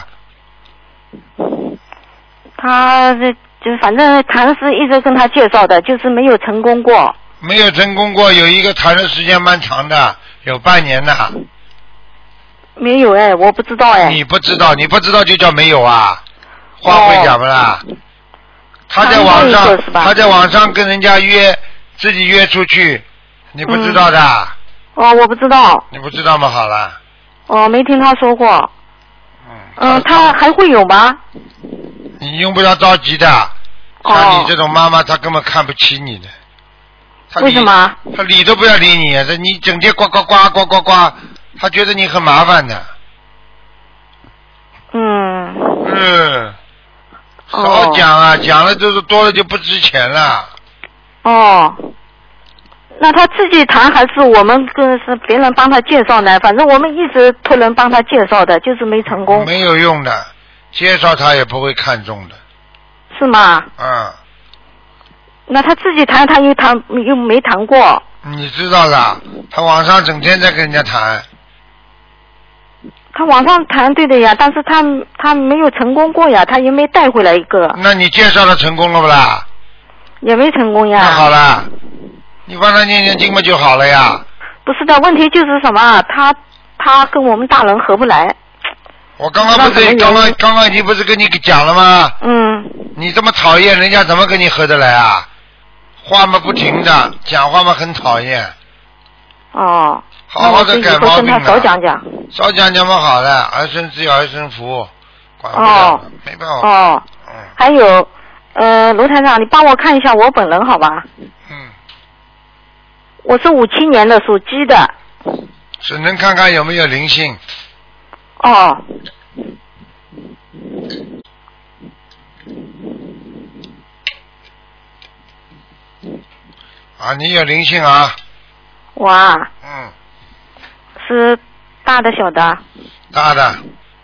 Speaker 10: 他就反正谈是一直跟他介绍的，就是没有成功过。
Speaker 1: 没有成功过，有一个谈的时间蛮长的，有半年的。
Speaker 10: 没有哎，我不知道哎。
Speaker 1: 你不知道就叫没有啊？话会讲不啦？他在网上跟人家约，自己约出去，你不知道的。
Speaker 10: 我不知道。
Speaker 1: 你不知道吗？好了。
Speaker 10: 没听他说过。他还会有吗？
Speaker 1: 你用不着着急的，像你这种妈妈，她根本看不起你的，
Speaker 10: 为什么？
Speaker 1: 他理都不要理你，这你整天呱呱呱呱呱呱，他觉得你很麻烦的。少讲啊，讲了就是多了就不值钱了。
Speaker 10: 哦，那他自己谈还是我们是别人帮他介绍呢？反正我们一直托人帮他介绍的，就是没成功。
Speaker 1: 没有用的，介绍他也不会看中的。
Speaker 10: 是吗？那他自己谈，他又没谈过。
Speaker 1: 你知道的，他网上整天在跟人家谈。
Speaker 10: 他网上谈对的呀，但是他没有成功过呀，他也没带回来一个。
Speaker 1: 那你介绍了成功了不啦？
Speaker 10: 也没成功呀。
Speaker 1: 那好了，你帮他念念经嘛就好了呀。
Speaker 10: 不是的，问题就是什么？他跟我们大人合不来。
Speaker 1: 我刚刚已经不是跟你讲了吗？你这么讨厌，人家怎么跟你合得来啊？话嘛不停的，讲话嘛很讨厌。
Speaker 10: 好
Speaker 1: 好的改毛病了。
Speaker 10: 少讲讲。
Speaker 1: 少讲讲嘛好了，儿孙自有儿孙福，管不了，没办法。
Speaker 10: 还有卢台长，你帮我看一下我本人好吧？我是57年的，属鸡的。
Speaker 1: 只能看看有没有灵性。你有灵性啊。
Speaker 10: 哇。是大的小的？
Speaker 1: 大的。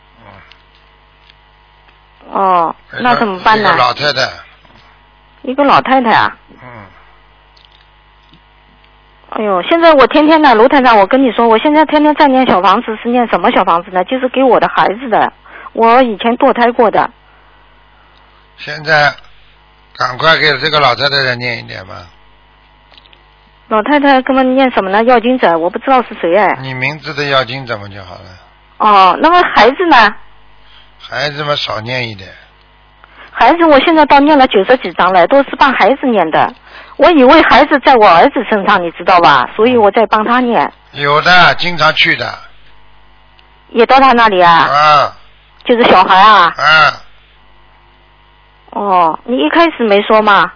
Speaker 10: 那怎么办呢？
Speaker 1: 一个老太太。
Speaker 10: 一个老太太啊。哎呦，现在我天天的，卢台长，我跟你说，我现在天天在念小房子，是念什么小房子呢？就是给我的孩子的，我以前堕胎过的。
Speaker 1: 现在赶快给这个老太太再念一点吧。
Speaker 10: 老太太跟我念什么呢？要经者，我不知道是谁哎。
Speaker 1: 你名字的要经者嘛就好了。
Speaker 10: 那么孩子呢？
Speaker 1: 孩子嘛少念一点。
Speaker 10: 孩子我现在到念了90几章了，都是帮孩子念的。我以为孩子在我儿子身上，你知道吧？所以我在帮他念。
Speaker 1: 有的，经常去的。
Speaker 10: 也到他那里啊？就是小孩啊？你一开始没说吗？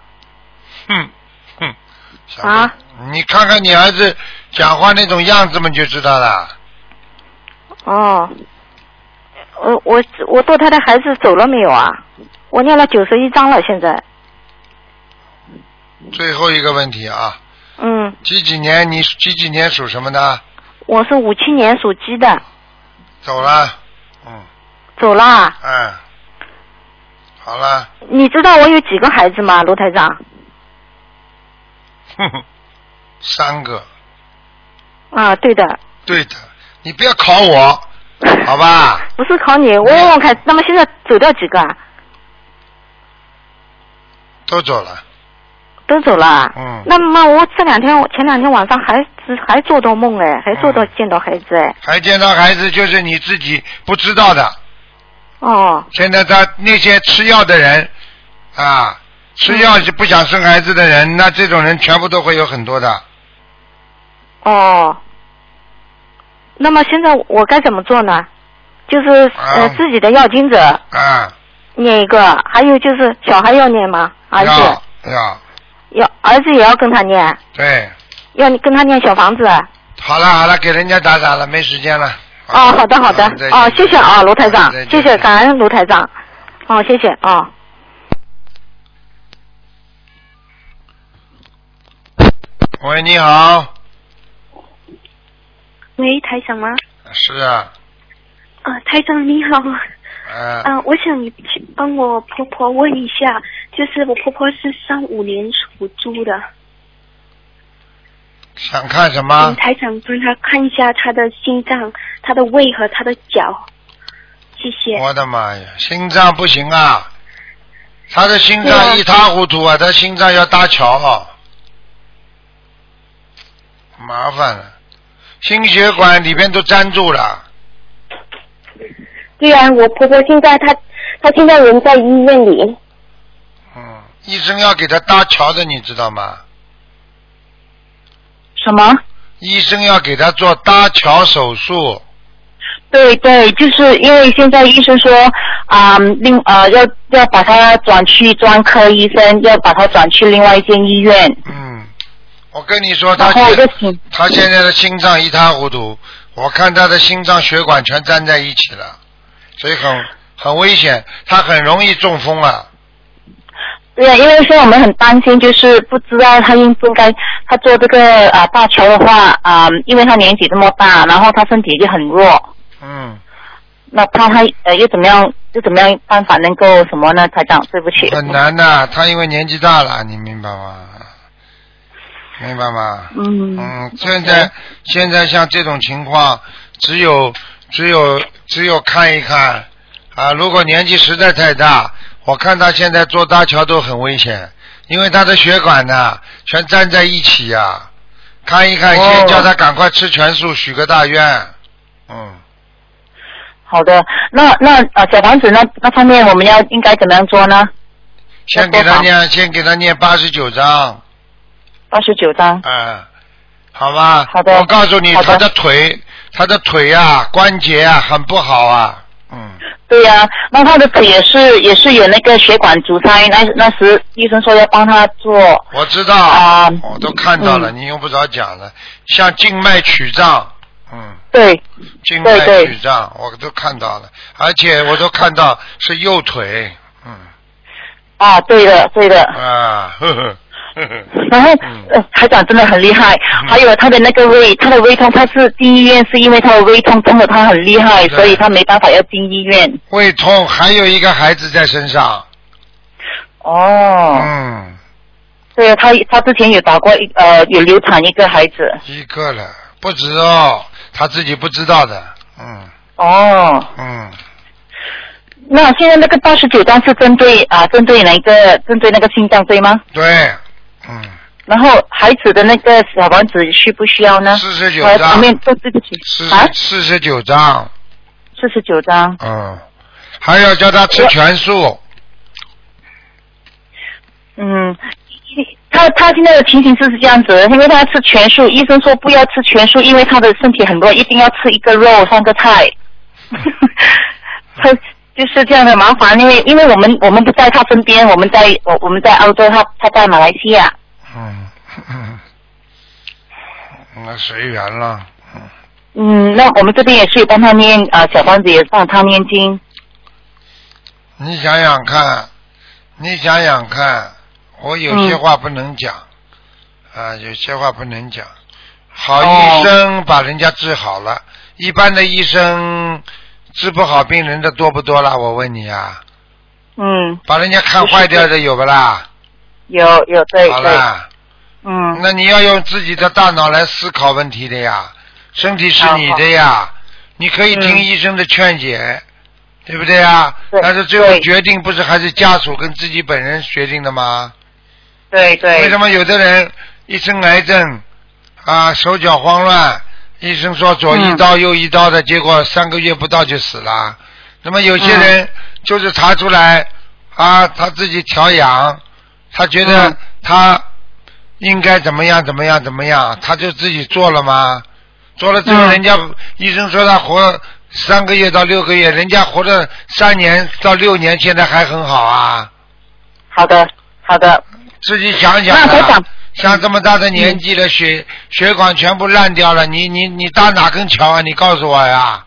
Speaker 1: 你看看你儿子讲话那种样子嘛，就知道了。
Speaker 10: 我堕胎的孩子走了没有啊？我念了91章了，现在。
Speaker 1: 最后一个问题啊。几几年？你几几年属什么的？
Speaker 10: 我是57年属鸡的。
Speaker 1: 走了。
Speaker 10: 走了。
Speaker 1: 好了。
Speaker 10: 你知道我有几个孩子吗，卢台长
Speaker 1: ？3个。
Speaker 10: 对的。
Speaker 1: 对的，你不要考我，好吧？
Speaker 10: 不是考你，我问问看，那么现在走掉几个啊？
Speaker 1: 都走了。
Speaker 10: 都走了。那么我前两天晚上还做到梦哎，还做到见到孩子哎。
Speaker 1: 还见到孩子就是你自己不知道的。现在那些吃药的人吃药是不想生孩子的人，那这种人全部都会有很多的。
Speaker 10: 那么现在我该怎么做呢？就是自己的要经者念一个，还有就是小孩要念吗？儿子要儿子也要跟他念。
Speaker 1: 对。
Speaker 10: 要你跟他念小房子。
Speaker 1: 好了，给人家打扰了，没时间了。
Speaker 10: 好的。谢谢卢台长，谢谢，感恩卢台长。谢谢
Speaker 1: 喂，你好。
Speaker 11: 喂，台长吗？
Speaker 1: 是啊。
Speaker 11: 台长你好。我想你帮我婆婆问一下，就是我婆婆是35年属猪的。
Speaker 1: 想看什么？
Speaker 11: 台长帮她看一下她的心脏、她的胃和她的脚，谢谢。
Speaker 1: 我的妈呀，心脏不行啊！她的心脏一塌糊涂啊！她心脏要搭桥麻烦了，心血管里边都粘住了。
Speaker 11: 对啊，我婆婆现在她现在人在医院里。
Speaker 1: 医生要给她搭桥的，你知道吗？
Speaker 11: 什么？
Speaker 1: 医生要给她做搭桥手术。
Speaker 11: 对，就是因为现在医生说要把她转去专科医生，要把她转去另外一间医院。
Speaker 1: 我跟你说，他现在的心脏一塌糊涂，我看他的心脏血管全粘在一起了，所以很危险，他很容易中风啊。
Speaker 10: 对啊，因为说我们很担心，就是不知道他应不应该他做这个搭桥的话因为他年纪这么大，然后他身体就很弱。那他又怎么样办法能够什么呢？台长，对不起。
Speaker 1: 很难的，他因为年纪大了，你明白吗？明白吗？现在像这种情况，只有看一看如果年纪实在太大，我看他现在做搭桥都很危险，因为他的血管呢全粘在一起呀。看一看，先叫他赶快吃全素，许个大愿。
Speaker 10: 好的，那小房子那方面我们应该怎么样做呢？
Speaker 1: 先给他念89章。
Speaker 10: 89章。
Speaker 1: 好吧。
Speaker 10: 好的。
Speaker 1: 我告诉你，他的腿啊，关节啊，很不好啊。
Speaker 10: 对呀，那他的腿也是有那个血管阻塞，那时医生说要帮他做。
Speaker 1: 我知道我都看到了，你用不着讲了，像静脉曲张。
Speaker 10: 对。
Speaker 1: 静脉曲张我都看到了，而且我都看到是右腿。
Speaker 10: 对的。然后台长真的很厉害，还有他的那个他的胃痛，他是进医院是因为他的胃痛痛得他很厉害，所以他没办法要进医院。
Speaker 1: 胃痛，还有一个孩子在身上。
Speaker 10: 对啊，他之前有打过有流产一个孩子。
Speaker 1: 一个了，不止他自己不知道的。
Speaker 10: 那现在那个89章是针对哪一个？针对那个心脏对吗？
Speaker 1: 对。
Speaker 10: 然后孩子的那个小房子需不需要呢
Speaker 1: ？49章。
Speaker 10: 对不起。
Speaker 1: 49章。
Speaker 10: 49章。
Speaker 1: 还要叫他吃全素。
Speaker 10: 他现在的情形是这样子，因为他吃全素，医生说不要吃全素，因为他的身体很弱，一定要吃一个肉3个菜。他就是这样的麻烦，因为我们不在他身边，我们在澳洲，他在马来西亚。
Speaker 1: 那随缘了。
Speaker 10: 那我们这边也是有帮他念小房子，也帮他念经。
Speaker 1: 你想想看，我有些话不能讲有些话不能讲。好医生把人家治好了，一般的医生治不好病人的多不多啦？我问你啊。把人家看坏掉的有不啦？有
Speaker 10: 对。
Speaker 1: 好啦。那你要用自己的大脑来思考问题的呀，身体是你的呀，你可以听医生的劝解，对不对呀？但是最后决定不是还是家属跟自己本人决定的吗？
Speaker 10: 对。
Speaker 1: 为什么有的人一生癌症手脚慌乱，医生说左一刀右一刀的，结果3个月不到就死了。那么有些人就是查出来他自己调养，他觉得他应该怎么样，他就自己做了吗？做了之后，人家医生说他活3个月到6个月，人家活了3年到6年，现在还很好啊。
Speaker 10: 好的。
Speaker 1: 自己想想像这么大的年纪了，血管全部烂掉了，你搭哪根桥啊？你告诉我呀。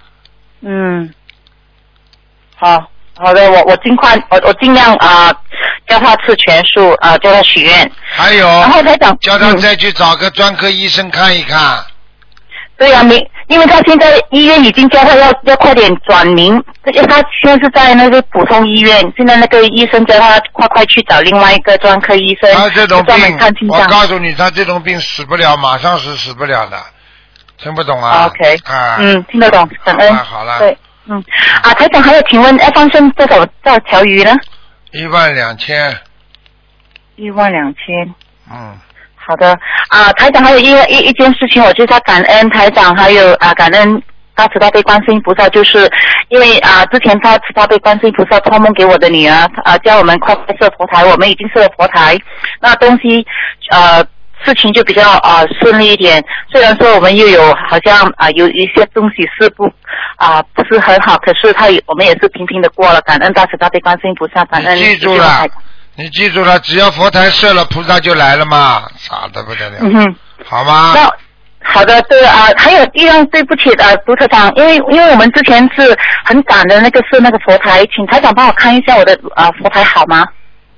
Speaker 10: 好的，我尽量叫他吃全素叫他许愿。
Speaker 1: 还有，
Speaker 10: 然后台长
Speaker 1: 叫他再去找个专科医生看一看。
Speaker 10: 对啊，因为他现在医院已经叫他要快点转名，他现在是在那个普通医院，现在那个医生叫他快去找另外一个专科医生。
Speaker 1: 他这种病，我告诉你，他这种病死不了，马上是死不了的，听不懂啊
Speaker 10: ？OK， 听得懂，感恩。
Speaker 1: 好了。
Speaker 10: 对，台长还有，请问要放生多少条鱼呢
Speaker 1: ？12000。
Speaker 10: 12000。好的台长还有一件事情，我就是要感恩台长，还有感恩大慈大悲观世音菩萨，就是因为之前大慈大悲观世音菩萨托梦给我的女儿叫我们快设佛台，我们已经设了佛台，那东西事情就比较顺利一点。虽然说我们又有好像有一些东西是不是很好，可是我们也是平平的过了。感恩大慈大悲观世音菩萨，感恩。
Speaker 1: 记住了， 你记住了，只要佛台设了，菩萨就来了嘛，傻得不得了。好吗？
Speaker 12: 好的，对啊，还有一样对不起卢台长，因为我们之前是很赶的那个佛台，请台长帮我看一下我的佛台好吗？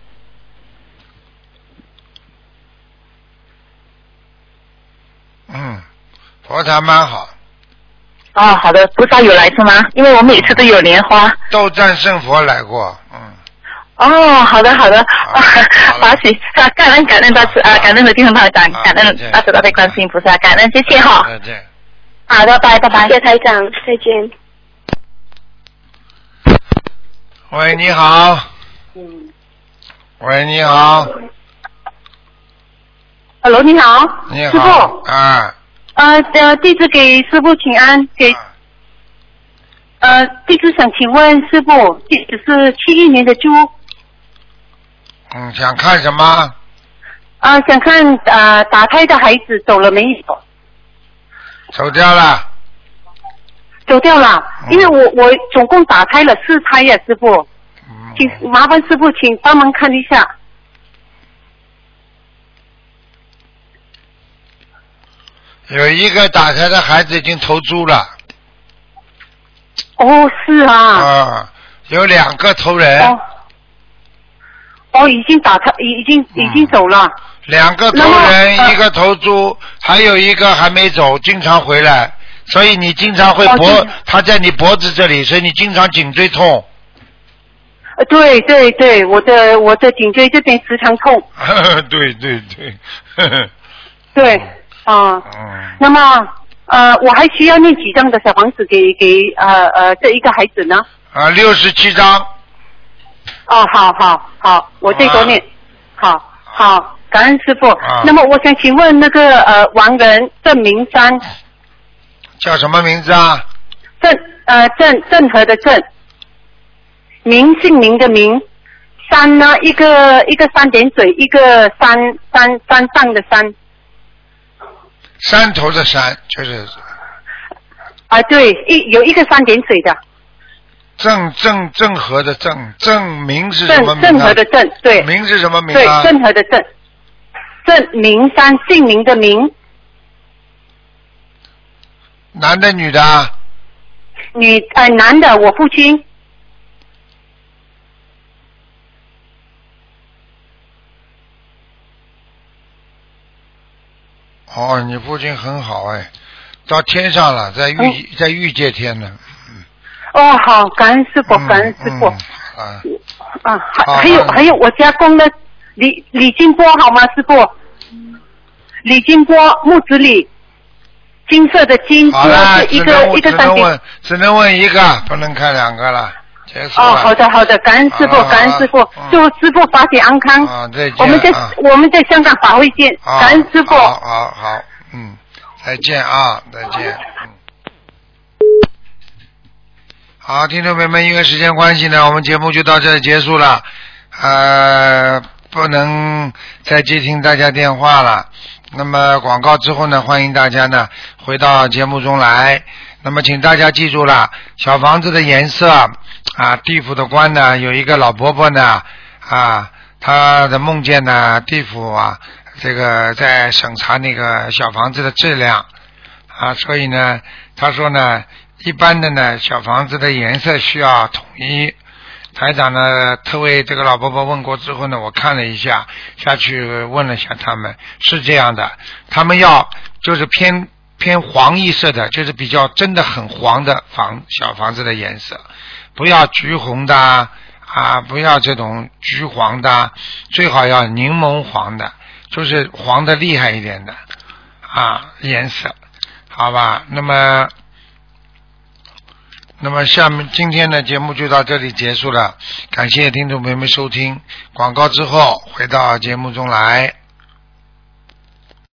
Speaker 1: 佛台蛮好。
Speaker 12: 好的，菩萨有来是吗？因为我每次都有莲花。
Speaker 1: 斗战胜佛来过，
Speaker 12: 好的，法喜，感恩大慈感恩的地方台长，感恩大慈大悲观世音菩萨，感恩，谢谢哈。
Speaker 1: 再见。
Speaker 12: 好的，拜拜。
Speaker 11: 谢谢台长，再见。
Speaker 1: 喂，你好。喂，你好。
Speaker 13: Hello， 你好。
Speaker 1: 你好。
Speaker 13: 师傅。弟子给师傅请安，弟子想请问师傅，弟子是71年的猪。
Speaker 1: 想看什么？
Speaker 13: 想看打胎的孩子走了没有？
Speaker 1: 走掉了。
Speaker 13: 走掉了，因为我总共打胎了4胎呀，师傅。请麻烦师傅，请帮忙看一下。
Speaker 1: 有一个打胎的孩子已经投猪了。
Speaker 13: 是啊。
Speaker 1: 有2个投人。
Speaker 13: 已经打胎，已经走了。
Speaker 1: 2个投人，1个投猪，还有1个还没走，经常回来，所以你经常会他在你脖子这里，所以你经常颈椎痛。
Speaker 13: 对，我的颈椎这边时常痛。
Speaker 1: 对。
Speaker 13: 对。那么我还需要念几张的小房子给这一个孩子呢
Speaker 1: ？67张。
Speaker 13: 好，我再多念。好，感恩师傅。那么我想请问那个亡人郑明山。
Speaker 1: 叫什么名字啊？
Speaker 13: 郑和的郑，姓名的名，山呢一个3点水，一个山上的山。
Speaker 1: 山头的山就是。
Speaker 13: 对，有一个3点水的。
Speaker 1: 郑和的郑明是什么名？
Speaker 13: 郑和的郑，对。
Speaker 1: 名是什么名
Speaker 13: 啊？对，郑和的郑。郑明山，姓名的名。
Speaker 1: 男的女的？
Speaker 13: 男的，我父亲。
Speaker 1: 你父亲很好到天上了，在欲界天呢。
Speaker 13: 好，感恩师傅，感恩师傅。还有我家公的李金波好吗，师傅？李金波，木子李，金色的金，
Speaker 1: 好了，
Speaker 13: 一个三点。
Speaker 1: 只能问一个，不能看2个了。结束了。
Speaker 13: 好的，感恩师傅，感恩师傅，祝师傅法体安康。
Speaker 1: 再见。
Speaker 13: 我们在香港法会见，感恩师傅。
Speaker 1: 好，再见啊，再见。好，听众朋友们，因为时间关系呢，我们节目就到这里结束了。不能再接听大家电话了。那么广告之后呢，欢迎大家呢回到节目中来。那么请大家记住了，小房子的颜色地府的官呢有一个老伯伯呢他的梦见呢地府这个在审查那个小房子的质量所以呢他说呢一般的呢小房子的颜色需要统一。台长呢特为这个老伯伯问过之后呢，我看了一下下去问了一下他们，是这样的，他们要就是偏黄一色的，就是比较真的很黄的小房子的颜色，不要橘红的不要这种橘黄的，最好要柠檬黄的，就是黄的厉害一点的颜色，好吧？那么下面今天的节目就到这里结束了，感谢听众朋友们收听，广告之后回到节目中来。